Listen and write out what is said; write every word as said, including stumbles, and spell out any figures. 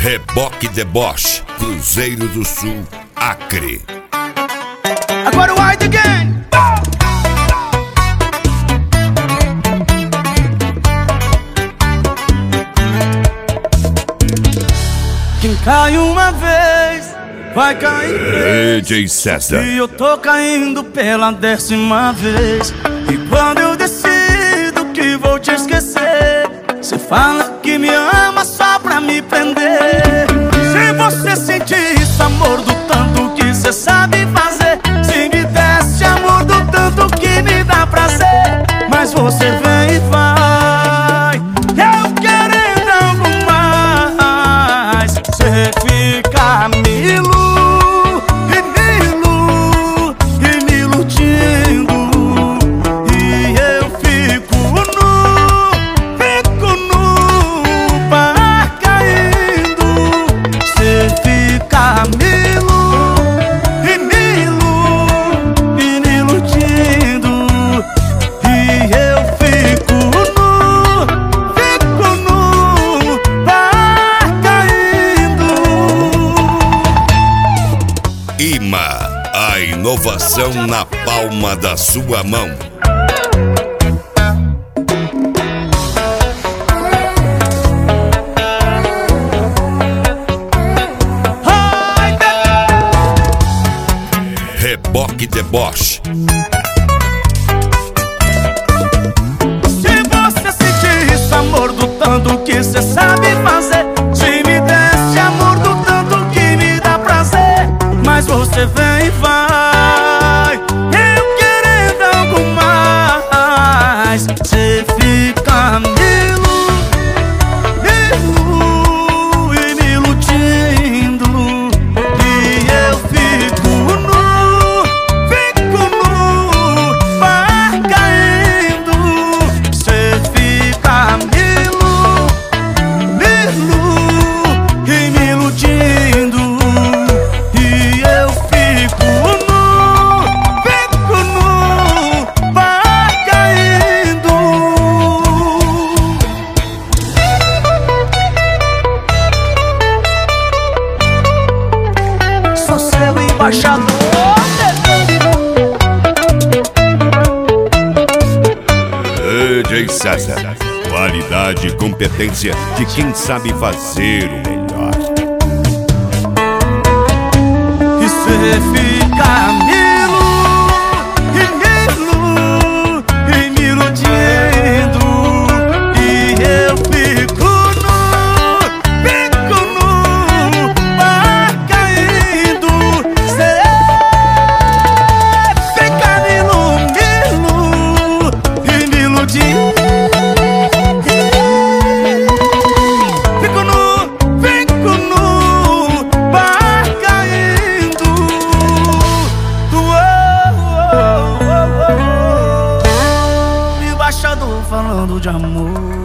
Reboque Deboche, Cruzeiro do Sul, Acre. Agora o White Again. Quem cai uma vez vai cair três. D J César. E eu tô caindo pela décima vez. E quando eu decido que vou te esquecer, você fala que me ama só pra me prender. Se você sentir isso, amor, do tanto que você sabe fazer, se me desse amor do tanto que me dá prazer, mas você vem e vai, eu querendo algo mais. Você fica me ilu, e me ilu, e me iludindo, e eu fico nu, fico nu, par caindo. Você fica me ilu, e me ilu, e me iludindo, e eu fico nu, fico nu, par caindo. Ima, a inovação na palma da sua mão. Reboque Deboche. Se você sentir isso, amor, do tanto que você sabe fazer, se me desse amor do tanto que me dá prazer, mas você vem e vai, eu querendo algo mais. Você fica me ilu, me ilu, e me iludindo, e eu fico nu, fico nu, par caindo. Você fica me ilu, me ilu, e me iludindo, e eu fico nu, fico nu, par caindo. Sou seu embaixador. D J César. Qualidade e competência de quem sabe fazer o melhor. E cê fica me ilu, e me ilu, e me iludindo, e eu fico nu, fico nu, par caindo. Cê fica me ilu, me ilu, e me iludindo, fico nu, fico nu, par caindo. Uou, uou, uou. Embaixador falando de amor.